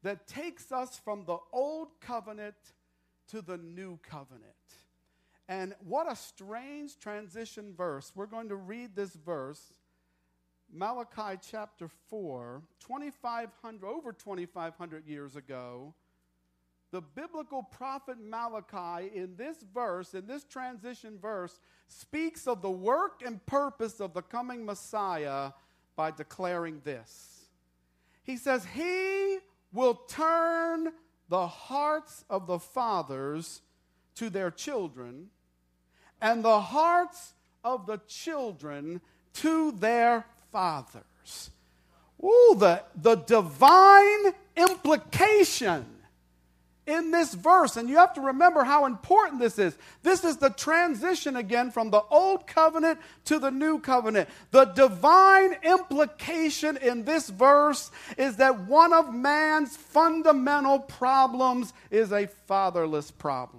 that takes us from the old covenant to the new covenant. And what a strange transition verse. We're going to read this verse, Malachi chapter 4, over 2,500 years ago. The biblical prophet Malachi in this verse, in this transition verse, speaks of the work and purpose of the coming Messiah by declaring this. He says, He will turn the hearts of the fathers to their children, and the hearts of the children to their fathers. Ooh, the divine implication in this verse, and you have to remember how important this is. This is the transition again from the old covenant to the new covenant. The divine implication in this verse is that one of man's fundamental problems is a fatherless problem.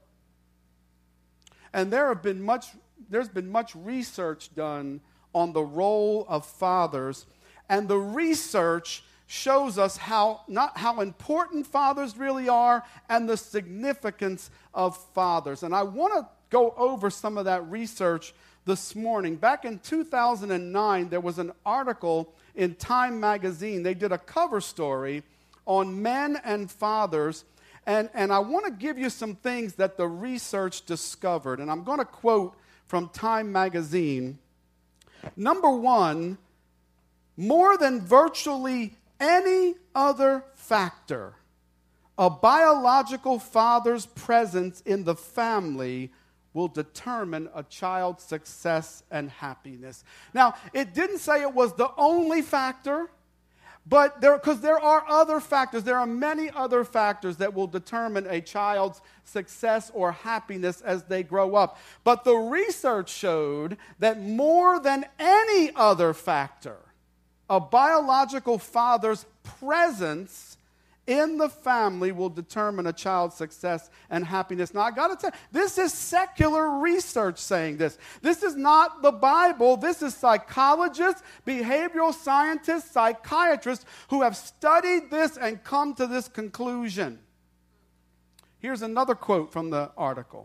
And there's been much research done on the role of fathers, and the research shows us how important fathers really are and the significance of fathers. And I want to go over some of that research this morning. Back in 2009, there was an article in Time magazine. They did a cover story on men and fathers. And I want to give you some things that the research discovered. And I'm going to quote from Time magazine. Number one, more than virtually any other factor, a biological father's presence in the family will determine a child's success and happiness. Now, it didn't say it was the only factor, but because there are other factors, there are many other factors that will determine a child's success or happiness as they grow up. But the research showed that more than any other factor, a biological father's presence in the family will determine a child's success and happiness. Now, I got to tell you, this is secular research saying this. This is not the Bible. This is psychologists, behavioral scientists, psychiatrists who have studied this and come to this conclusion. Here's another quote from the article.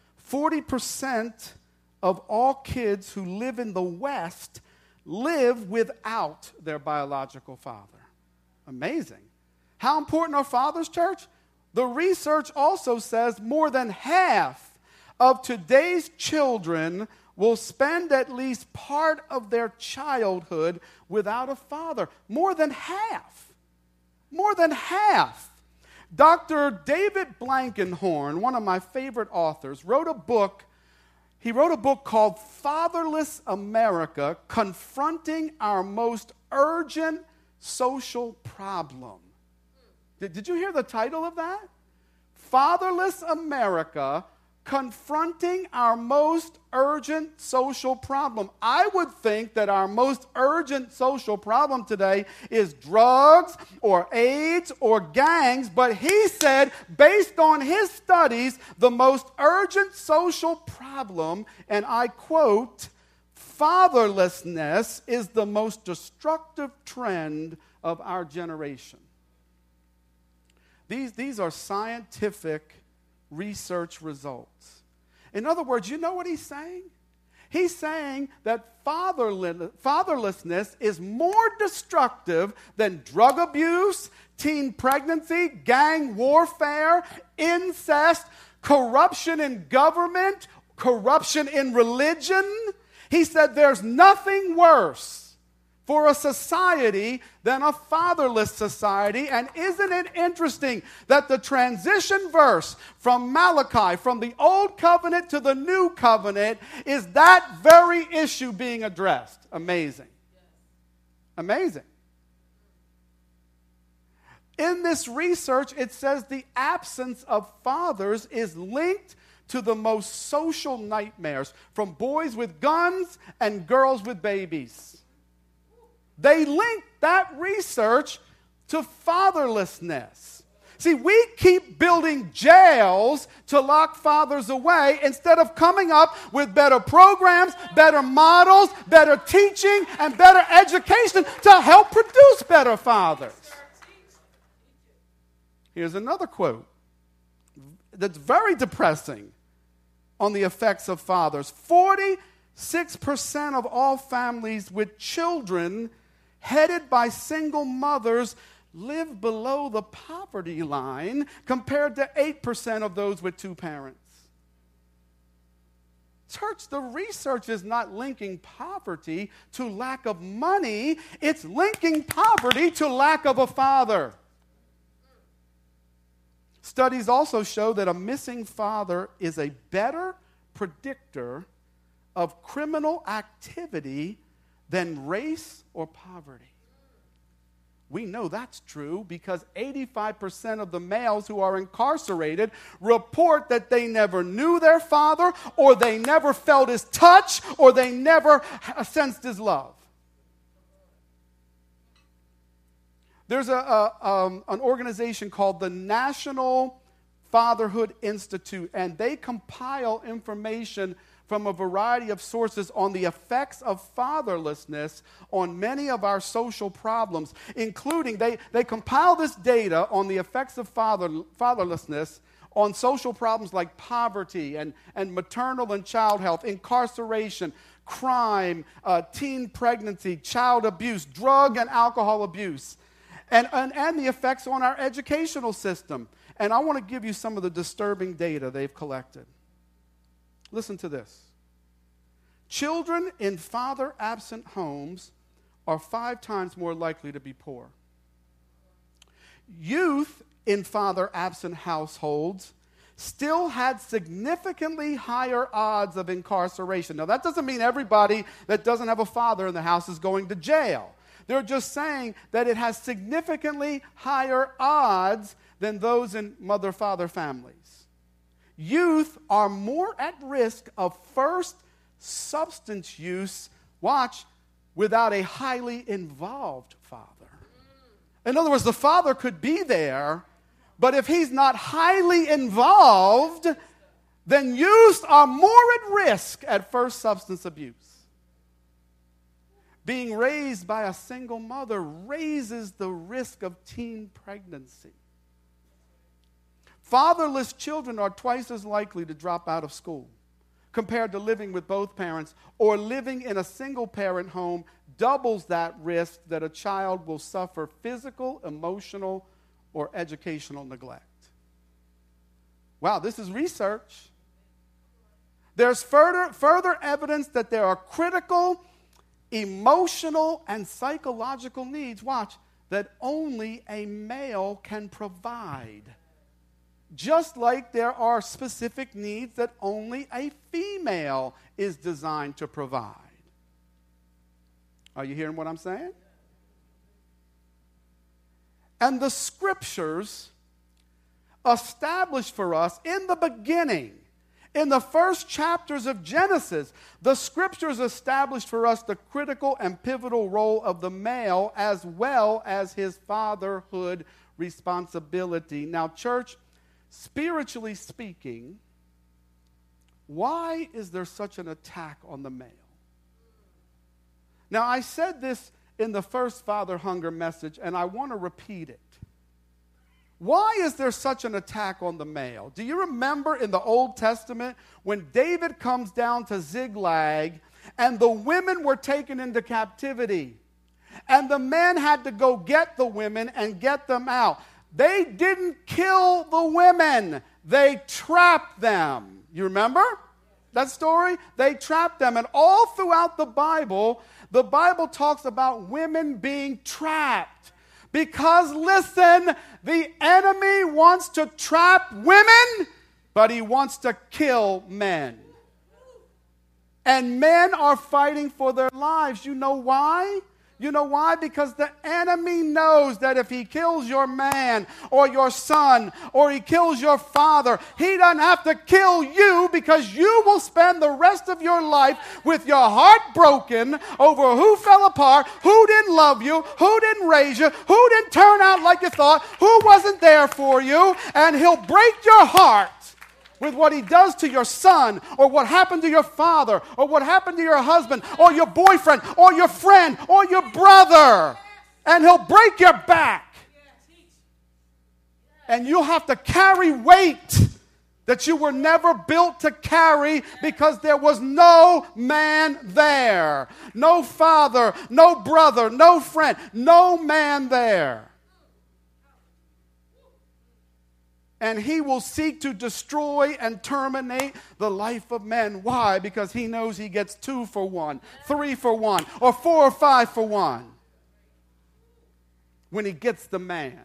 40% of all kids who live in the West live without their biological father. Amazing. How important are fathers, church? The research also says more than half of today's children will spend at least part of their childhood without a father. More than half. More than half. Dr. David Blankenhorn, one of my favorite authors, wrote a book. He wrote a book called Fatherless America, Confronting Our Most Urgent Social Problem. Did you hear the title of that? Fatherless America, Confronting Our Most Urgent Social Problem. I would think that our most urgent social problem today is drugs or AIDS or gangs, but he said, based on his studies, the most urgent social problem, and I quote, fatherlessness is the most destructive trend of our generation. These are scientific research results. In other words, you know what he's saying? He's saying that fatherlessness is more destructive than drug abuse, teen pregnancy, gang warfare, incest, corruption in government, corruption in religion. He said there's nothing worse for a society than a fatherless society. And isn't it interesting that the transition verse from Malachi, from the old covenant to the new covenant, is that very issue being addressed? Amazing. Amazing. In this research, it says the absence of fathers is linked to the most social nightmares, from boys with guns and girls with babies. They link that research to fatherlessness. See, we keep building jails to lock fathers away instead of coming up with better programs, better models, better teaching, and better education to help produce better fathers. Here's another quote that's very depressing on the effects of fathers. 46% of all families with children headed by single mothers live below the poverty line compared to 8% of those with two parents. Church, the research is not linking poverty to lack of money. It's linking poverty to lack of a father. Studies also show that a missing father is a better predictor of criminal activity than race or poverty. We know that's true because 85% of the males who are incarcerated report that they never knew their father, or they never felt his touch, or they never sensed his love. There's an organization called the National Fatherhood Institute, and they compile information from a variety of sources on the effects of fatherlessness on many of our social problems, including they compile this data on the effects of fatherlessness on social problems like poverty and maternal and child health, incarceration, crime, teen pregnancy, child abuse, drug and alcohol abuse, and the effects on our educational system. And I want to give you some of the disturbing data they've collected. Listen to this. Children in father-absent homes are 5 times more likely to be poor. Youth in father-absent households still had significantly higher odds of incarceration. Now, that doesn't mean everybody that doesn't have a father in the house is going to jail. They're just saying that it has significantly higher odds than those in mother-father families. Youth are more at risk of first substance use, watch, without a highly involved father. In other words, the father could be there, but if he's not highly involved, then youth are more at risk at first substance abuse. Being raised by a single mother raises the risk of teen pregnancy. Fatherless children are twice as likely to drop out of school compared to living with both parents, or living in a single-parent home doubles that risk that a child will suffer physical, emotional, or educational neglect. Wow, this is research. There's further evidence that there are critical, emotional, and psychological needs, watch, that only a male can provide. Just like there are specific needs that only a female is designed to provide. Are you hearing what I'm saying? And the scriptures established for us in the beginning, in the first chapters of Genesis, the scriptures established for us the critical and pivotal role of the male as well as his fatherhood responsibility. Now, church, spiritually speaking, why is there such an attack on the male? Now, I said this in the first Father Hunger message, and I want to repeat it. Why is there such an attack on the male? Do you remember in the Old Testament when David comes down to Ziklag and the women were taken into captivity and the men had to go get the women and get them out? They didn't kill the women. They trapped them. You remember that story? They trapped them. And all throughout the Bible talks about women being trapped. Because, listen, the enemy wants to trap women, but he wants to kill men. And men are fighting for their lives. You know why? You know why? Because the enemy knows that if he kills your man or your son or he kills your father, he doesn't have to kill you, because you will spend the rest of your life with your heart broken over who fell apart, who didn't love you, who didn't raise you, who didn't turn out like you thought, who wasn't there for you, and he'll break your heart with what he does to your son, or what happened to your father, or what happened to your husband, or your boyfriend, or your friend, or your brother. And he'll break your back. And you'll have to carry weight that you were never built to carry because there was no man there. No father, no brother, no friend, no man there. And he will seek to destroy and terminate the life of men. Why? Because he knows he gets 2 for 1, 3 for 1, or 4 or 5 for 1 when he gets the man.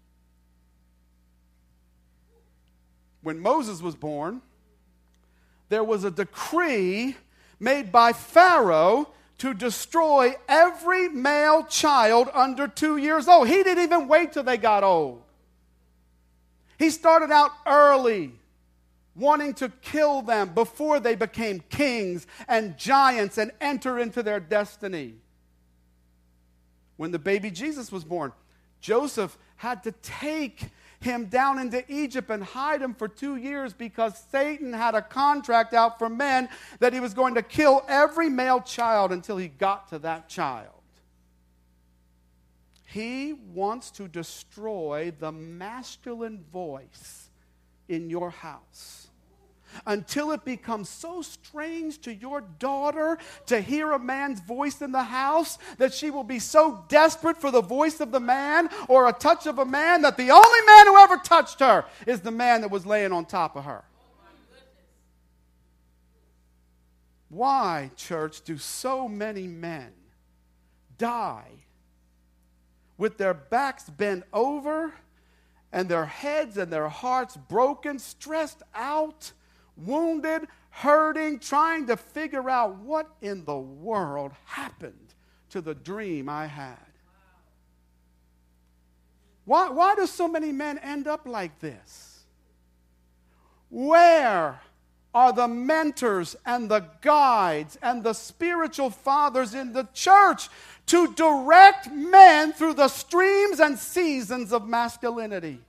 When Moses was born, there was a decree made by Pharaoh to destroy every male child under 2 years old. He didn't even wait till they got old. He started out early, wanting to kill them before they became kings and giants and enter into their destiny. When the baby Jesus was born, Joseph had to take him down into Egypt and hide him for 2 years because Satan had a contract out for men that he was going to kill every male child until he got to that child. He wants to destroy the masculine voice in your house until it becomes so strange to your daughter to hear a man's voice in the house that she will be so desperate for the voice of the man or a touch of a man that the only man who ever touched her is the man that was laying on top of her. Why, church, do so many men die with their backs bent over and their heads and their hearts broken, stressed out, wounded, hurting, trying to figure out what in the world happened to the dream I had? Why do so many men end up like this? Where are the mentors and the guides and the spiritual fathers in the church to direct men through the streams and seasons of masculinity?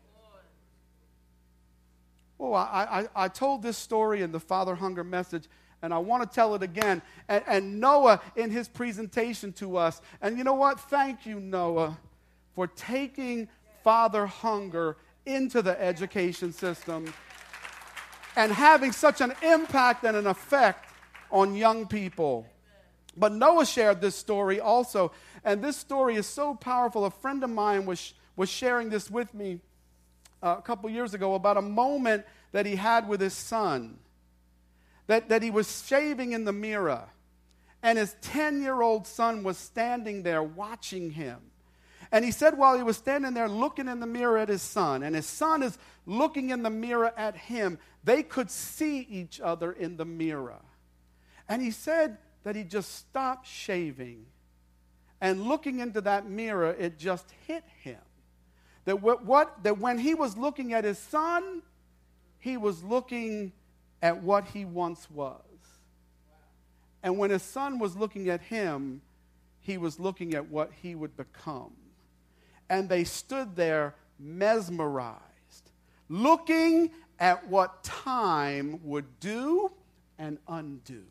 Oh, I told this story in the Father Hunger message, and I want to tell it again. And Noah in his presentation to us, and you know what? Thank you, Noah, for taking Father Hunger into the education system and having such an impact and an effect on young people. But Noah shared this story also, and this story is so powerful. A friend of mine was sharing this with me a couple years ago about a moment that he had with his son, that he was shaving in the mirror, and his 10-year-old son was standing there watching him. And he said while he was standing there looking in the mirror at his son, and his son is looking in the mirror at him, they could see each other in the mirror. And he said that he just stopped shaving, and looking into that mirror, it just hit him. That when he was looking at his son, he was looking at what he once was. And when his son was looking at him, he was looking at what he would become. And they stood there mesmerized, looking at what time would do and undo.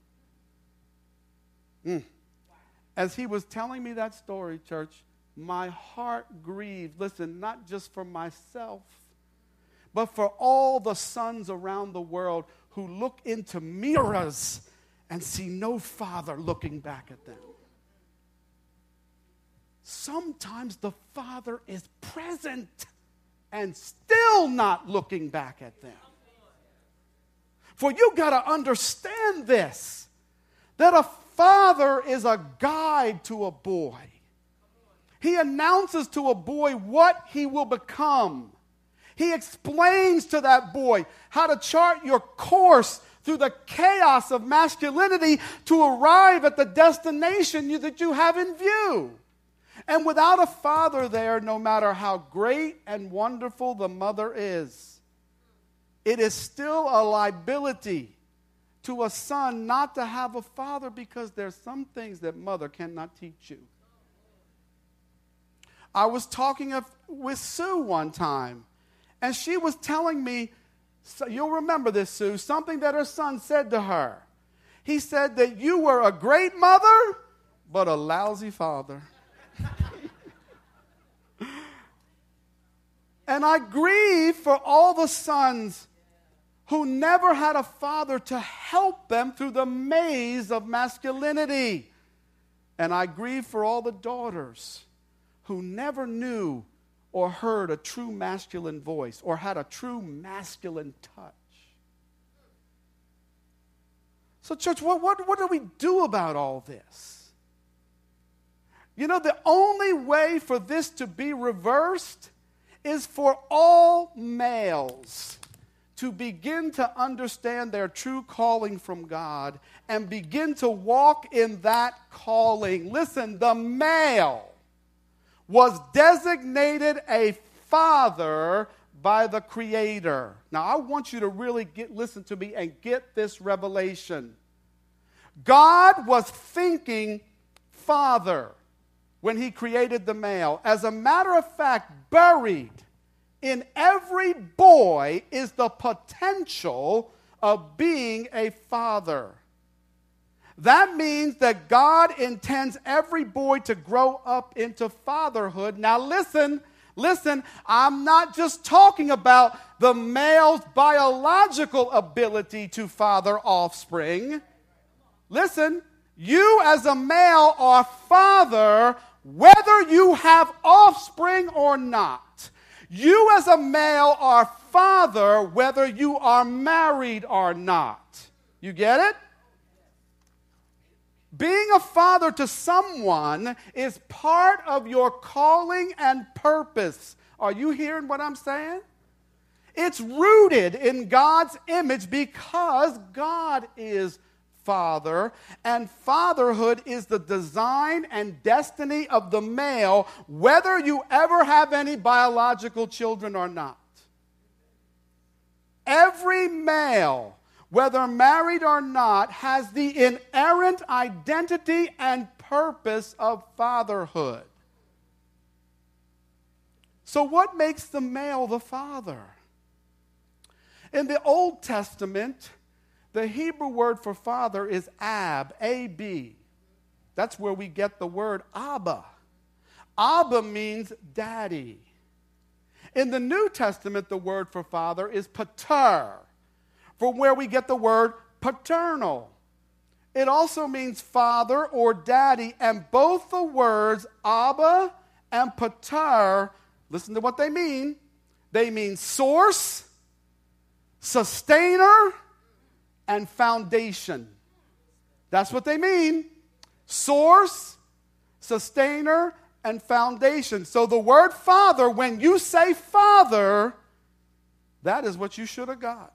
As he was telling me that story, church, my heart grieved. Listen, not just for myself, but for all the sons around the world who look into mirrors and see no father looking back at them. Sometimes the father is present and still not looking back at them. For you got to understand this, that a father is a guide to a boy. He announces to a boy what he will become. He explains to that boy how to chart your course through the chaos of masculinity to arrive at the destination that you have in view. And without a father there, no matter how great and wonderful the mother is, it is still a liability to a son not to have a father, because there's some things that mother cannot teach you. I was talking with Sue one time, and she was telling me, so you'll remember this, Sue, something that her son said to her. He said that you were a great mother, but a lousy father. And I grieve for all the sons who never had a father to help them through the maze of masculinity. And I grieve for all the daughters who never knew or heard a true masculine voice or had a true masculine touch. So, church, what do we do about all this? You know, the only way for this to be reversed is for all males to begin to understand their true calling from God and begin to walk in that calling. Listen, the male was designated a father by the Creator. Now, I want you to really listen to me and get this revelation. God was thinking father when he created the male. As a matter of fact, buried in every boy is the potential of being a father. That means that God intends every boy to grow up into fatherhood. Now listen, I'm not just talking about the male's biological ability to father offspring. Listen, you as a male are father whether you have offspring or not. You as a male are father whether you are married or not. You get it? Being a father to someone is part of your calling and purpose. Are you hearing what I'm saying? It's rooted in God's image because God is Father, and fatherhood is the design and destiny of the male, whether you ever have any biological children or not. Every male, whether married or not, has the inherent identity and purpose of fatherhood. So what makes the male the father? In the Old Testament, the Hebrew word for father is ab, A-B. That's where we get the word Abba. Abba means daddy. In the New Testament, the word for father is pater, from where we get the word paternal. It also means father or daddy, and both the words Abba and pater, listen to what they mean. They mean source, sustainer, and foundation. That's what they mean. Source, sustainer, and foundation. So the word father, when you say father, that is what you should have got.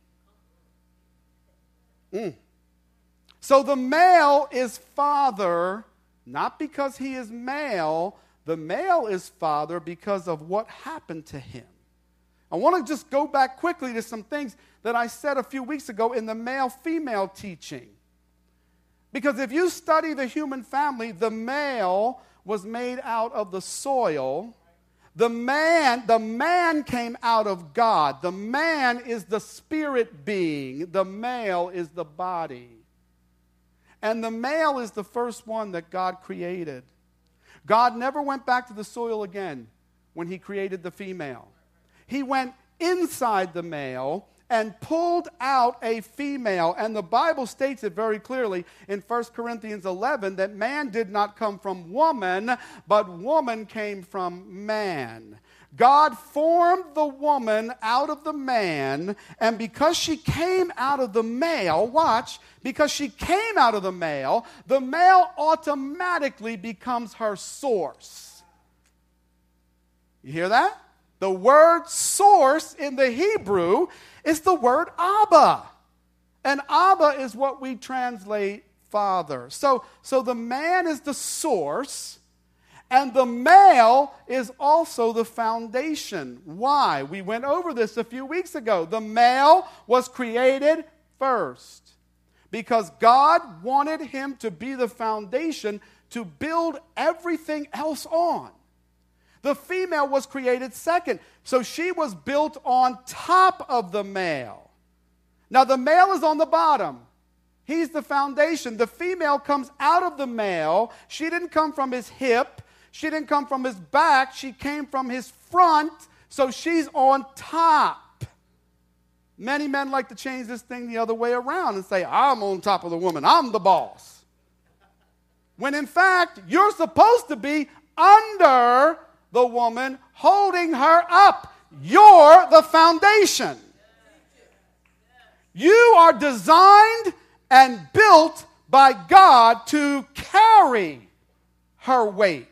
So the male is father, not because he is male. The male is father because of what happened to him. I want to just go back quickly to some things that I said a few weeks ago in the male-female teaching. Because if you study the human family, the male was made out of the soil. The man came out of God. The man is the spirit being. The male is the body. And the male is the first one that God created. God never went back to the soil again when he created the female. He went inside the male and pulled out a female. And the Bible states it very clearly in 1 Corinthians 11 that man did not come from woman, but woman came from man. God formed the woman out of the man, and because she came out of the male, because she came out of the male automatically becomes her source. You hear that? The word source in the Hebrew is the word Abba. And Abba is what we translate father. So the man is the source, and the male is also the foundation. Why? We went over this a few weeks ago. The male was created first because God wanted him to be the foundation to build everything else on. The female was created second, so she was built on top of the male. Now the male is on the bottom. He's the foundation. The female comes out of the male. She didn't come from his hip. She didn't come from his back. She came from his front So she's on top. Many men like to change this thing the other way around and say, I'm on top of the woman. I'm the boss. When in fact, you're supposed to be under the woman, holding her up. You're the foundation. You are designed and built by God to carry her weight.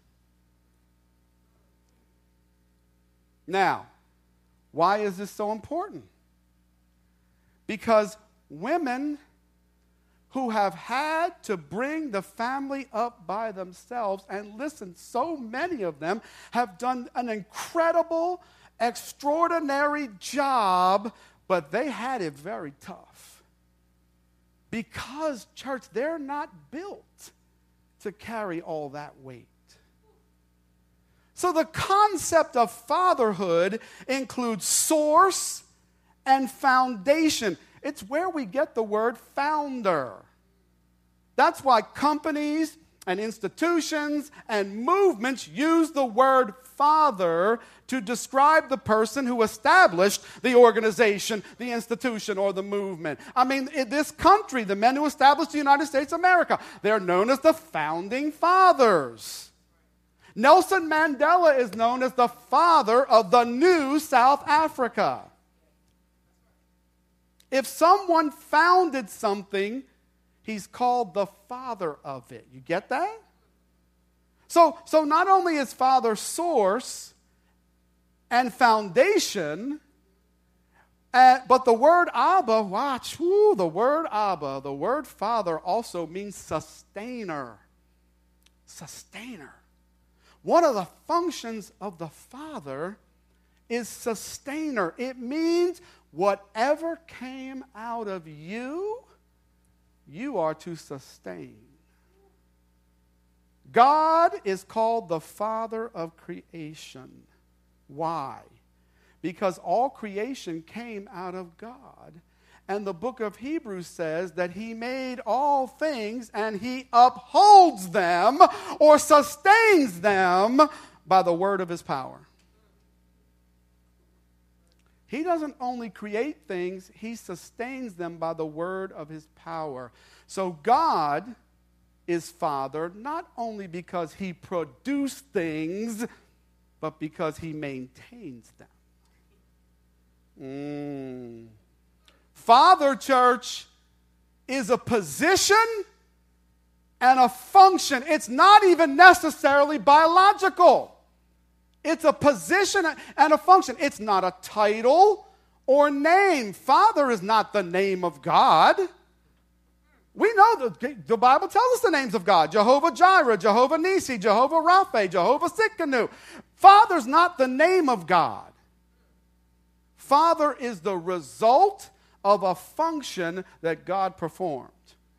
Now, why is this so important? Because women who have had to bring the family up by themselves, and listen, so many of them have done an incredible, extraordinary job, but they had it very tough. Because, church, they're not built to carry all that weight. So the concept of fatherhood includes source and foundation. It's where we get the word founder. That's why companies and institutions and movements use the word father to describe the person who established the organization, the institution, or the movement. I mean, in this country, the men who established the United States of America, they're known as the founding fathers. Nelson Mandela is known as the father of the new South Africa. If someone founded something, he's called the father of it. You get that? So not only is father source and foundation, but the word Abba, the word Abba, the word father also means sustainer. Sustainer. One of the functions of the father is sustainer. It means whatever came out of you, you are to sustain. God is called the Father of creation. Why? Because all creation came out of God. And the book of Hebrews says that he made all things and he upholds them or sustains them by the word of his power. He doesn't only create things, he sustains them by the word of his power. So God is Father not only because he produced things, but because he maintains them. Father, church, is a position and a function. It's not even necessarily biological. It's a position and a function. It's not a title or name. Father is not the name of God. We know the Bible tells us the names of God. Jehovah Jireh, Jehovah Nissi, Jehovah Rapha, Jehovah Sikkenu. Father's not the name of God. Father is the result of a function that God performed.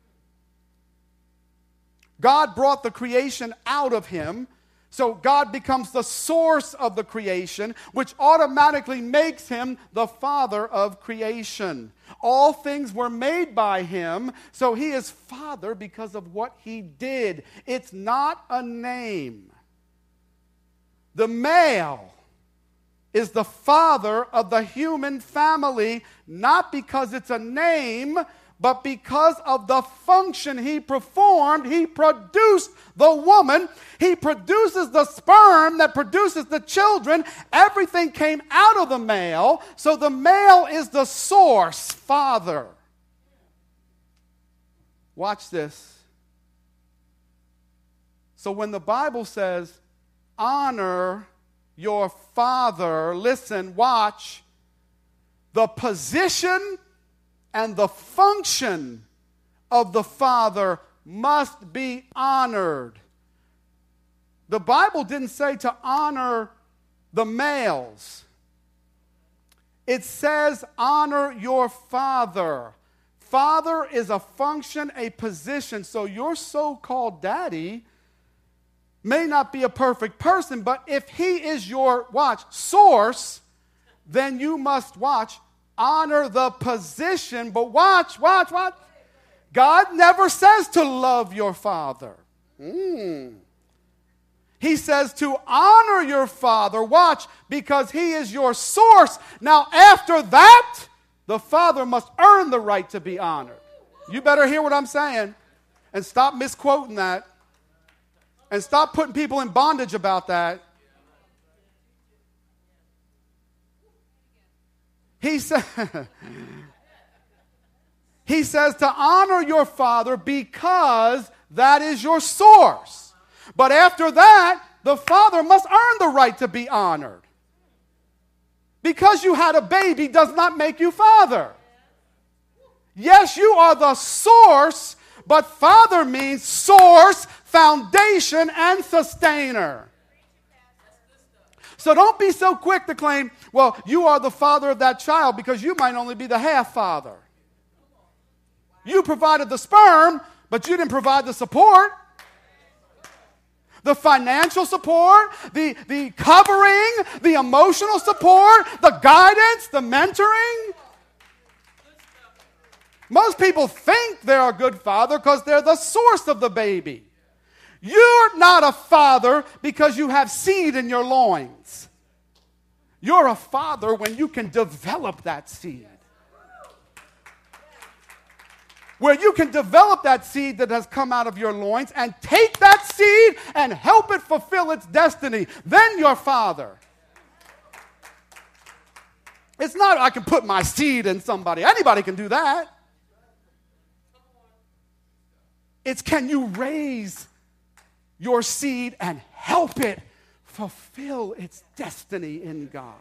God brought the creation out of him, so God becomes the source of the creation, which automatically makes him the father of creation. All things were made by him, so he is Father because of what he did. It's not a name. The male is the father of the human family, not because it's a name, but because of the function he performed. He produced the woman. He produces the sperm that produces the children. Everything came out of the male, so the male is the source, father. Watch this. So when the Bible says, honor your father, listen, watch, the position and the function of the father must be honored. The Bible didn't say to honor the males. It says honor your father. Father is a function, a position. So your so-called daddy may not be a perfect person, but if he is your, source, then you must, honor the position. But watch. God never says to love your father. He says to honor your father, watch, because he is your source. Now, after that, the father must earn the right to be honored. You better hear what I'm saying and stop misquoting that and stop putting people in bondage about that. He says to honor your father because that is your source. But after that, the father must earn the right to be honored. Because you had a baby does not make you father. Yes, you are the source, but father means source, foundation, and sustainer. So don't be so quick to claim, well, you are the father of that child, because you might only be the half father. You provided the sperm, but you didn't provide the support. The financial support, the covering, the emotional support, the guidance, the mentoring. Most people think they're a good father because they're the source of the baby. You're not a father because you have seed in your loins. You're a father when you can develop that seed. Where you can develop that seed that has come out of your loins and take that seed and help it fulfill its destiny. Then you're father. It's not I can put my seed in somebody. Anybody can do that. It's can you raise your seed and help it fulfill its destiny in God.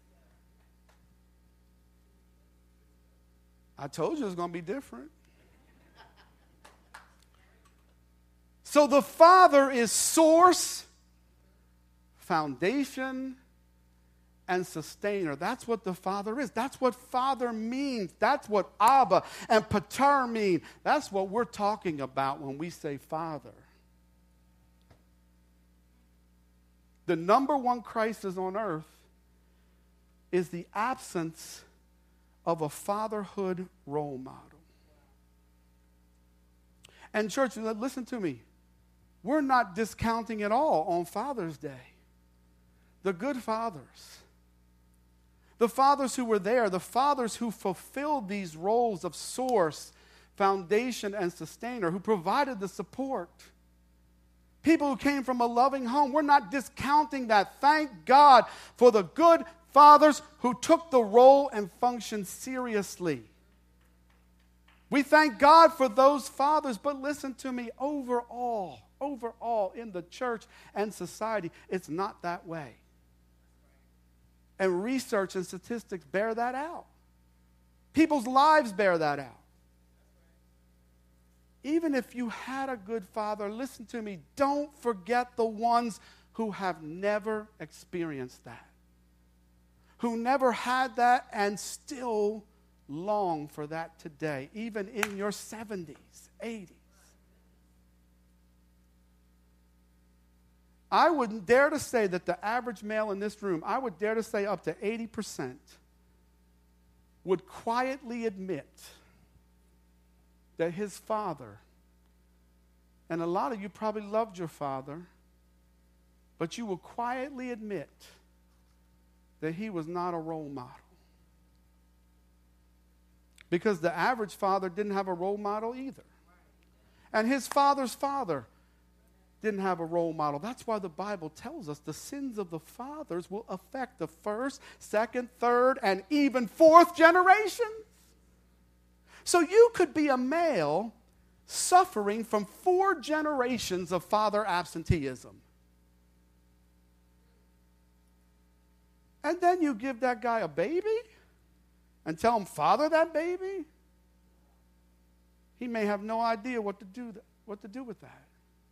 I told you it was going to be different. So the Father is source, foundation, and sustainer. That's what the Father is. That's what Father means. That's what Abba and Pater mean. That's what we're talking about when we say Father. The number one crisis on earth is the absence of a fatherhood role model. And church, listen to me. We're not discounting at all on Father's Day. The good fathers. The fathers who were there, the fathers who fulfilled these roles of source, foundation, and sustainer, who provided the support. People who came from a loving home. We're not discounting that. Thank God for the good fathers who took the role and function seriously. We thank God for those fathers, but listen to me, overall in the church and society, it's not that way. And research and statistics bear that out. People's lives bear that out. Even if you had a good father, listen to me, don't forget the ones who have never experienced that. Who never had that and still long for that today, even in your 70s, 80s. I wouldn't dare to say that the average male in this room, I would dare to say up to 80% would quietly admit that his father, and a lot of you probably loved your father, but you will quietly admit that he was not a role model. Because the average father didn't have a role model either. And his father's father didn't have a role model. That's why the Bible tells us the sins of the fathers will affect the first, second, third, and even fourth generation. So you could be a male suffering from 4 generations of father absenteeism. And then you give that guy a baby and tell him, father that baby. He may have no idea what to do with that.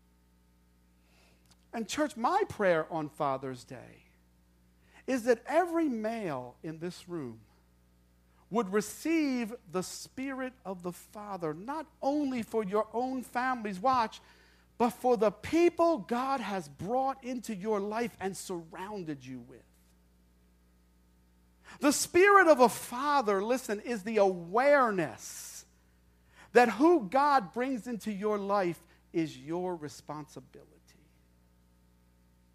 And church, my prayer on Father's Day is that every male in this room would receive the Spirit of the Father, not only for your own family's watch, but for the people God has brought into your life and surrounded you with. The spirit of a father, listen, is the awareness that who God brings into your life is your responsibility.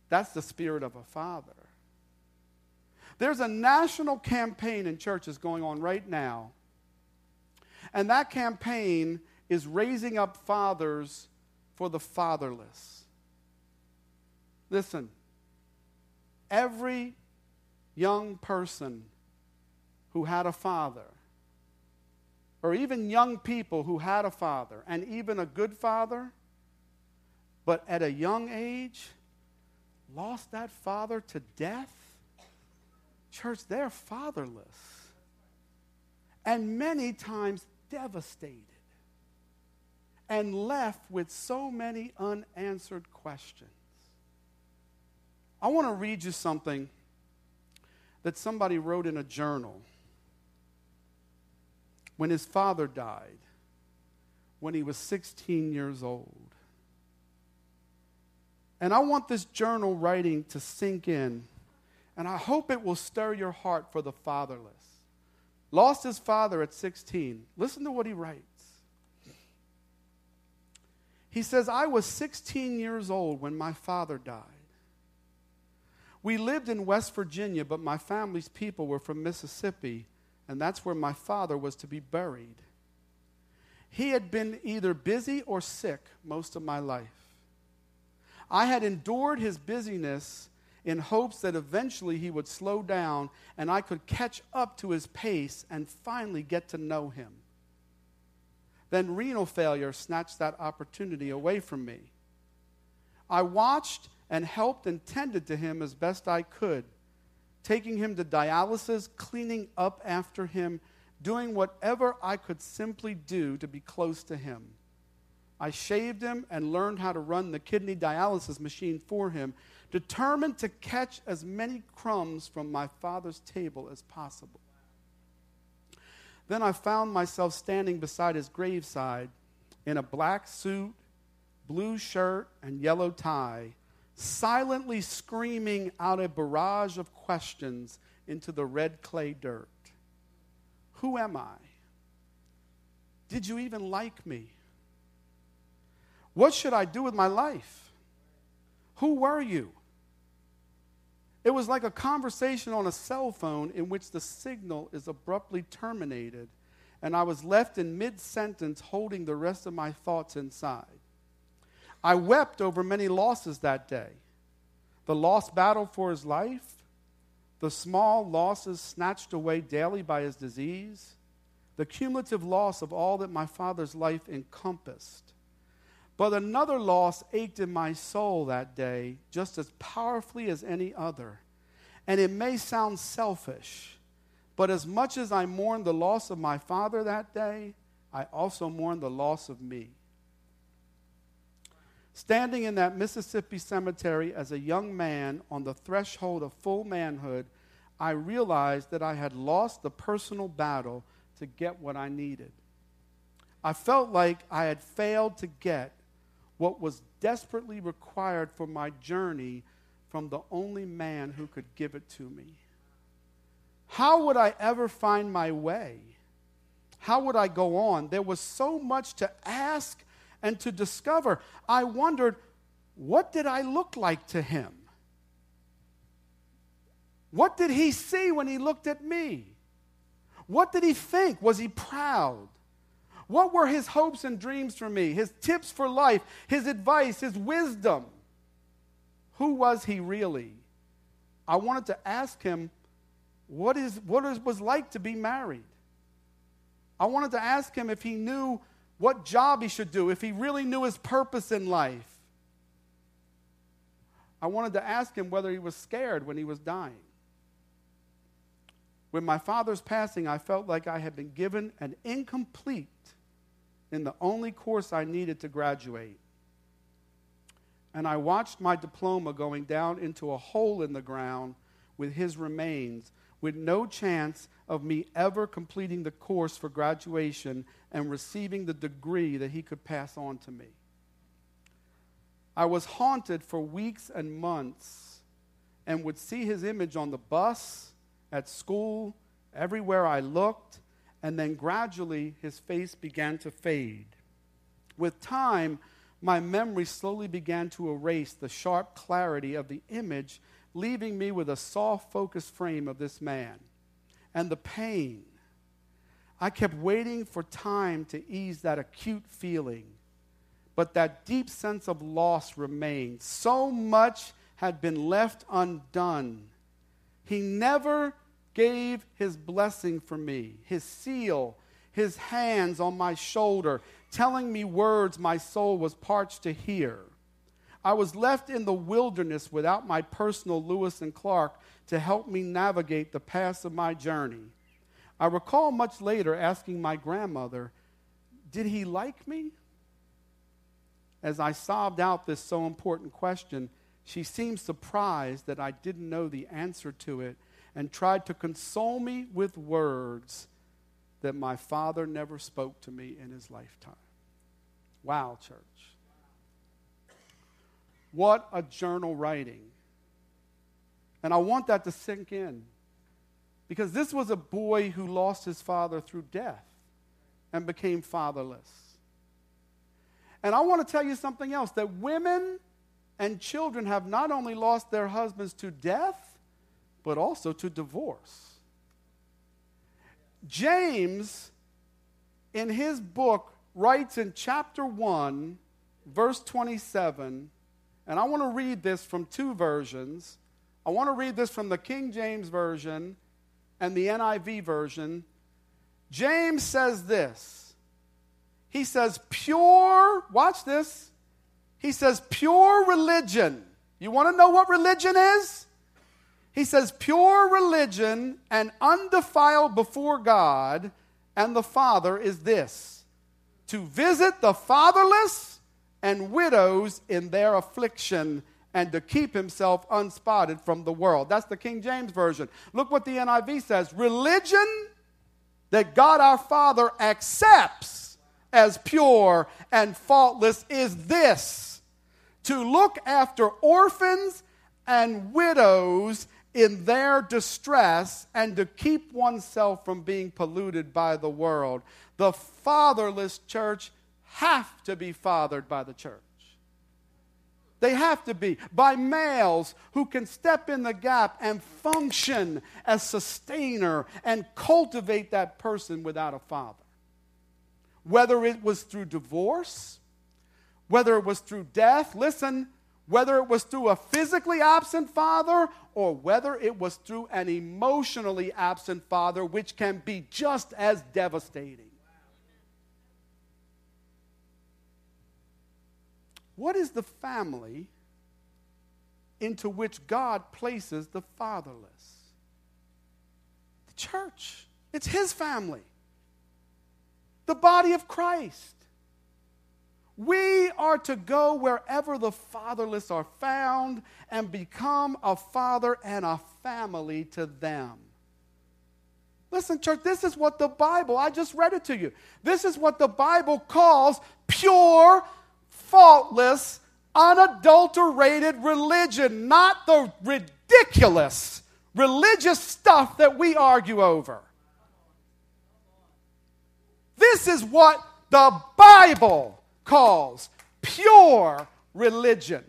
That's the spirit of a father. There's a national campaign in churches going on right now, and that campaign is raising up fathers for the fatherless. Listen, every young person who had a father, or even young people who had a father, and even a good father, but at a young age, lost that father to death. Church, they're fatherless. And many times devastated. And left with so many unanswered questions. I want to read you something that somebody wrote in a journal when his father died, when he was 16 years old. And I want this journal writing to sink in, and I hope it will stir your heart for the fatherless. Lost his father at 16. Listen to what he writes. He says, I was 16 years old when my father died. We lived in West Virginia, but my family's people were from Mississippi, and that's where my father was to be buried. He had been either busy or sick most of my life. I had endured his busyness in hopes that eventually he would slow down and I could catch up to his pace and finally get to know him. Then renal failure snatched that opportunity away from me. I watched and helped and tended to him as best I could, taking him to dialysis, cleaning up after him, doing whatever I could simply do to be close to him. I shaved him and learned how to run the kidney dialysis machine for him, determined to catch as many crumbs from my father's table as possible. Then I found myself standing beside his graveside in a black suit, blue shirt, and yellow tie, silently screaming out a barrage of questions into the red clay dirt. Who am I? Did you even like me? What should I do with my life? Who were you? It was like a conversation on a cell phone in which the signal is abruptly terminated, and I was left in mid-sentence holding the rest of my thoughts inside. I wept over many losses that day. The lost battle for his life, the small losses snatched away daily by his disease, the cumulative loss of all that my father's life encompassed. But another loss ached in my soul that day just as powerfully as any other. And it may sound selfish, but as much as I mourned the loss of my father that day, I also mourned the loss of me. Standing in that Mississippi cemetery as a young man on the threshold of full manhood, I realized that I had lost the personal battle to get what I needed. I felt like I had failed to get what was desperately required for my journey from the only man who could give it to me. How would I ever find my way? How would I go on? There was so much to ask and to discover. I wondered, what did I look like to him? What did he see when he looked at me? What did he think? Was he proud? What were his hopes and dreams for me? His tips for life, his advice, his wisdom? Who was he really? I wanted to ask him what it was like to be married. I wanted to ask him if he knew what job he should do, if he really knew his purpose in life. I wanted to ask him whether he was scared when he was dying. With my father's passing, I felt like I had been given an incomplete in the only course I needed to graduate. And I watched my diploma going down into a hole in the ground with his remains, with no chance of me ever completing the course for graduation and receiving the degree that he could pass on to me. I was haunted for weeks and months and would see his image on the bus, at school, everywhere I looked, and then gradually his face began to fade. With time, my memory slowly began to erase the sharp clarity of the image, leaving me with a soft, focused frame of this man. And the pain. I kept waiting for time to ease that acute feeling, but that deep sense of loss remained. So much had been left undone. He never gave his blessing for me, his seal, his hands on my shoulder, telling me words my soul was parched to hear. I was left in the wilderness without my personal Lewis and Clark to help me navigate the paths of my journey. I recall much later asking my grandmother, "Did he like me?" As I sobbed out this so important question, she seemed surprised that I didn't know the answer to it and tried to console me with words that my father never spoke to me in his lifetime. Wow, church. What a journal writing. And I want that to sink in. Because this was a boy who lost his father through death and became fatherless. And I want to tell you something else, that women and children have not only lost their husbands to death, but also to divorce. James, in his book, writes in chapter 1, verse 27, and I want to read this from two versions. I want to read this from the King James Version and the NIV version. James says this. He says, watch this. He says, pure religion. You want to know what religion is? He says, pure religion and undefiled before God and the Father is this: to visit the fatherless and widows in their affliction, and to keep himself unspotted from the world. That's the King James Version. Look what the NIV says. Religion that God our Father accepts as pure and faultless is this: to look after orphans and widows in their distress and to keep oneself from being polluted by the world. The fatherless, church, have to be fathered by the church. They have to be by males who can step in the gap and function as sustainer and cultivate that person without a father. Whether it was through divorce, whether it was through death, listen, whether it was through a physically absent father or whether it was through an emotionally absent father, which can be just as devastating. What is the family into which God places the fatherless? The church. It's his family. The body of Christ. We are to go wherever the fatherless are found and become a father and a family to them. Listen, church, this is what the Bible, I just read it to you. This is what the Bible calls pure, faultless, unadulterated religion, not the ridiculous religious stuff that we argue over. This is what the Bible calls pure religion.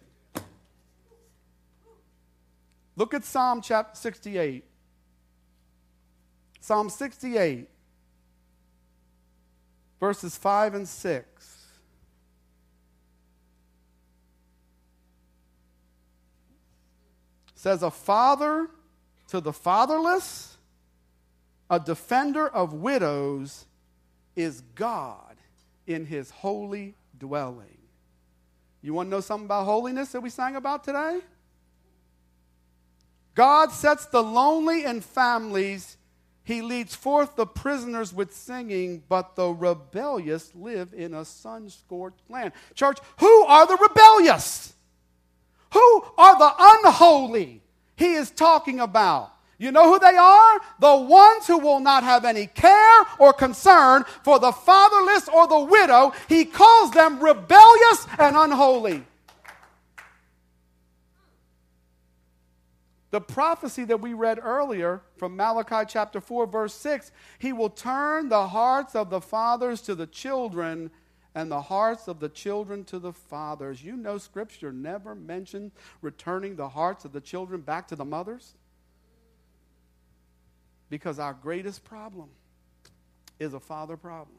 Look at Psalm chapter 68. Psalm 68, verses 5 and 6. Says, a father to the fatherless, a defender of widows, is God in his holy dwelling. You want to know something about holiness that we sang about today? God sets the lonely in families. He leads forth the prisoners with singing, but the rebellious live in a sun-scorched land. Church, who are the rebellious? Who are the unholy he is talking about? You know who they are? The ones who will not have any care or concern for the fatherless or the widow. He calls them rebellious and unholy. The prophecy that we read earlier from Malachi chapter 4, verse 6, he will turn the hearts of the fathers to the children and the hearts of the children to the fathers. You know Scripture never mentioned returning the hearts of the children back to the mothers. Because our greatest problem is a father problem.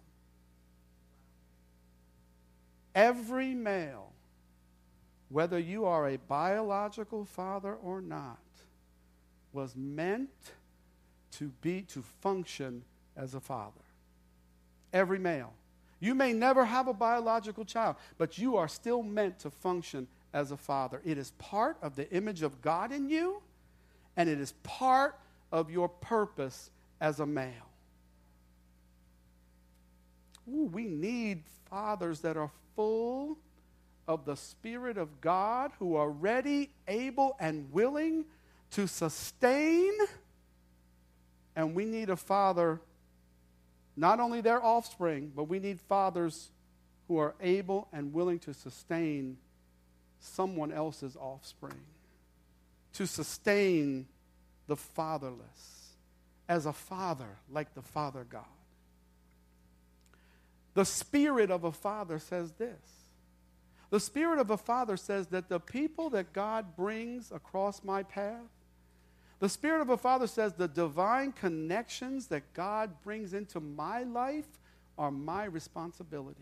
Every male, whether you are a biological father or not, was meant to function as a father. Every male. You may never have a biological child, but you are still meant to function as a father. It is part of the image of God in you, and it is part of your purpose as a male. Ooh, we need fathers that are full of the Spirit of God, who are ready, able, and willing to sustain. And we need a father, not only their offspring, but we need fathers who are able and willing to sustain someone else's offspring, to sustain the fatherless as a father, like the Father God. The spirit of a father says this. The spirit of a father says that the people that God brings across my path, the spirit of a father says the divine connections that God brings into my life are my responsibility.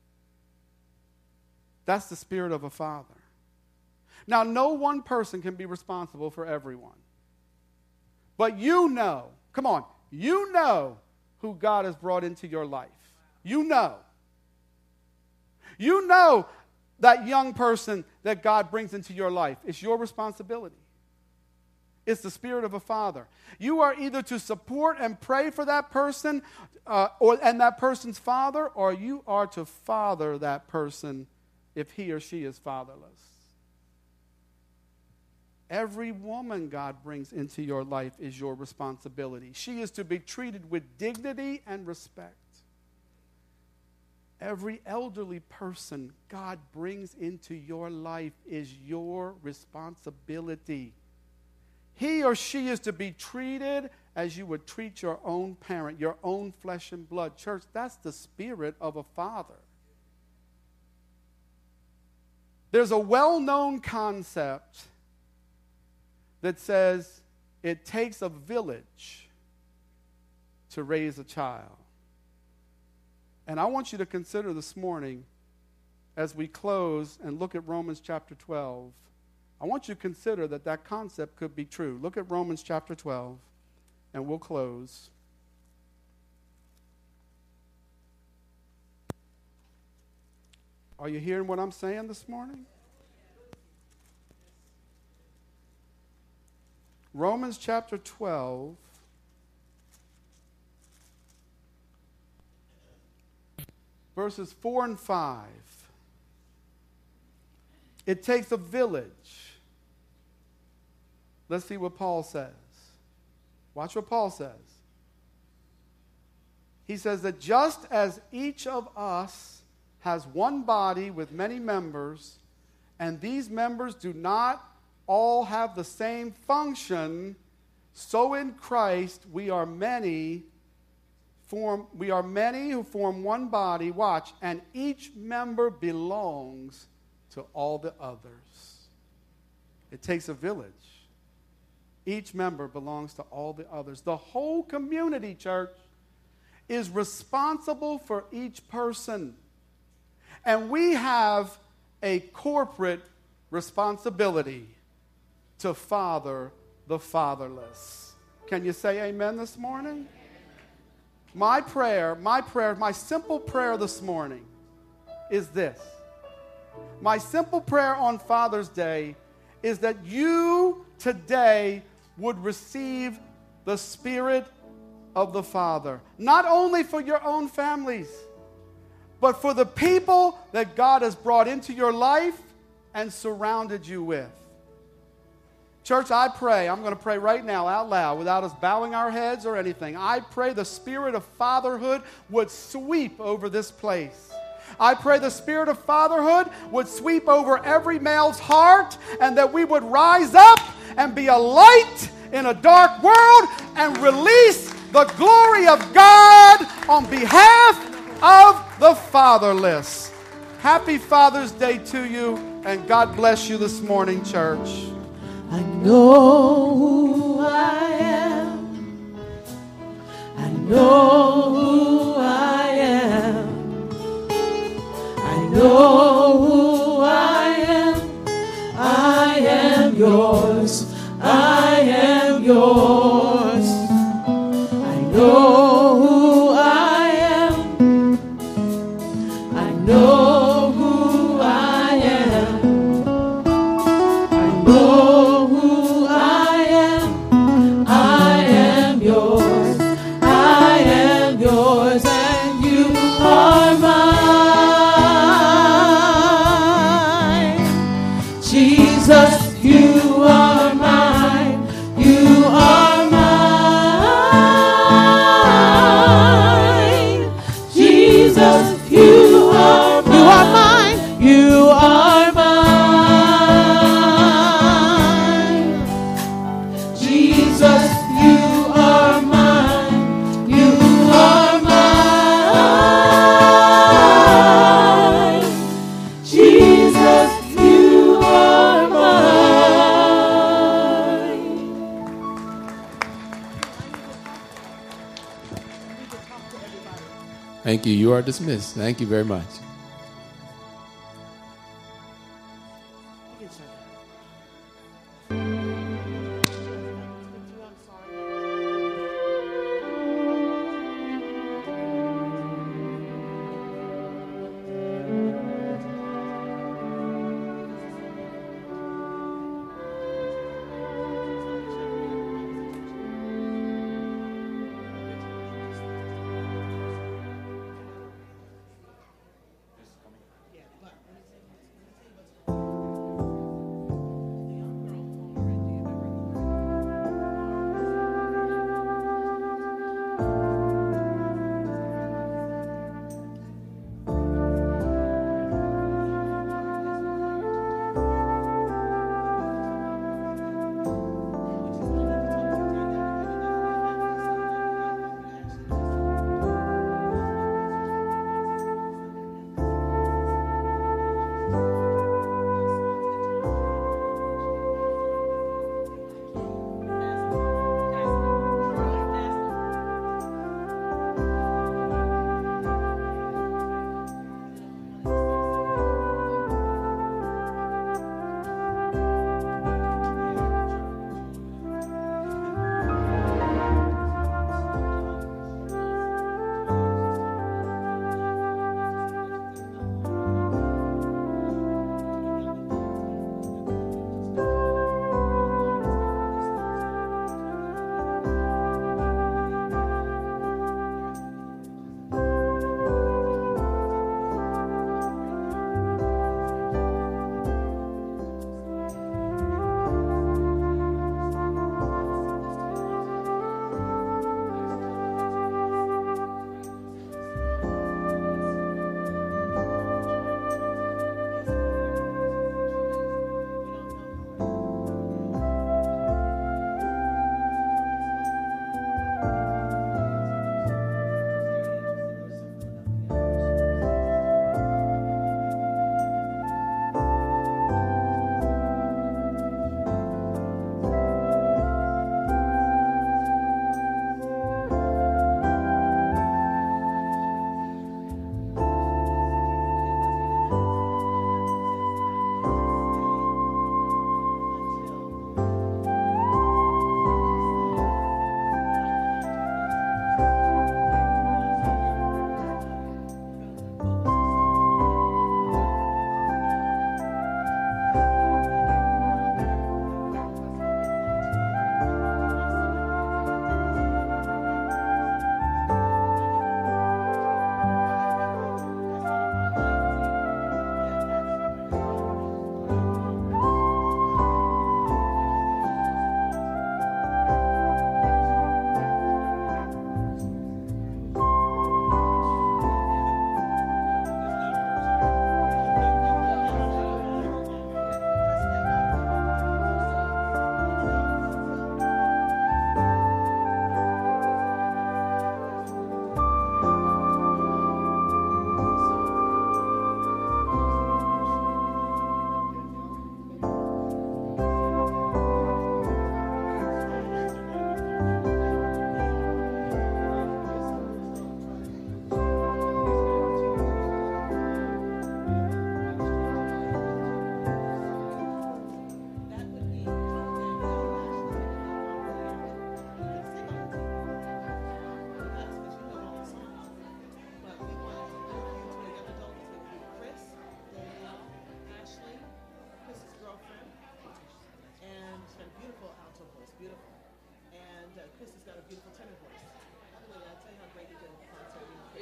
That's the spirit of a father. Now, no one person can be responsible for everyone. But you know, come on, you know who God has brought into your life. You know. You know that young person that God brings into your life. It's your responsibility. It's the spirit of a father. You are either to support and pray for that person and that person's father, or you are to father that person if he or she is fatherless. Every woman God brings into your life is your responsibility. She is to be treated with dignity and respect. Every elderly person God brings into your life is your responsibility. He or she is to be treated as you would treat your own parent, your own flesh and blood. Church, that's the spirit of a father. There's a well-known concept that says it takes a village to raise a child. And I want you to consider this morning, as we close and look at Romans chapter 12, I want you to consider that that concept could be true. Look at Romans chapter 12, and we'll close. Are you hearing what I'm saying this morning? Romans chapter 12, verses 4 and 5. It takes a village. Let's see what Paul says. Watch what Paul says. He says that just as each of us has one body with many members, and these members do not all have the same function, so in Christ we are many who form one body, watch, and each member belongs to all the others. It takes a village. Each member belongs to all the others. The whole community, church, is responsible for each person. And we have a corporate responsibility to father the fatherless. Can you say amen this morning? My simple prayer this morning is this. My simple prayer on Father's Day is that you today would receive the Spirit of the Father. Not only for your own families, but for the people that God has brought into your life and surrounded you with. Church, I pray, I'm going to pray right now out loud without us bowing our heads or anything. I pray the spirit of fatherhood would sweep over this place. I pray the spirit of fatherhood would sweep over every male's heart, and that we would rise up and be a light in a dark world and release the glory of God on behalf of the fatherless. Happy Father's Day to you, and God bless you this morning, church. I know who I am. I know who I am. I know who I am. I am yours. I am yours. I know who I am. I know who I am. I know who I am. I am yours. I am yours, and you are mine. Jesus, you are mine. You are mine. Jesus, you are mine. You are mine. Jesus, you are mine. You are mine. Jesus, you are mine. Thank you. You are dismissed. Thank you very much.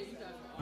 you guys are